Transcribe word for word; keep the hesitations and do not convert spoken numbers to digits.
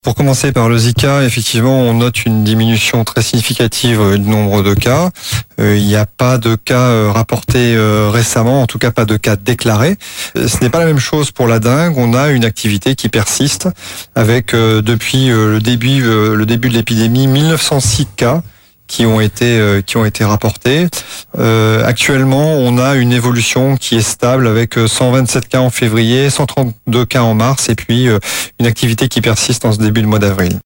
Pour commencer par le Zika, effectivement, on note une diminution très significative du nombre de cas. Euh, il n'y a pas de cas euh, rapportés euh, récemment, en tout cas pas de cas déclarés. Euh, ce n'est pas la même chose pour la dengue. On a une activité qui persiste avec euh, depuis euh, le début, euh, le début de l'épidémie, mille neuf cent six cas qui ont été euh, qui ont été rapportés. Euh, actuellement, on a une évolution qui est stable avec cent vingt-sept cas en février, cent trente-deux cas en mars et puis euh, une activité qui persiste en ce début de mois d'avril.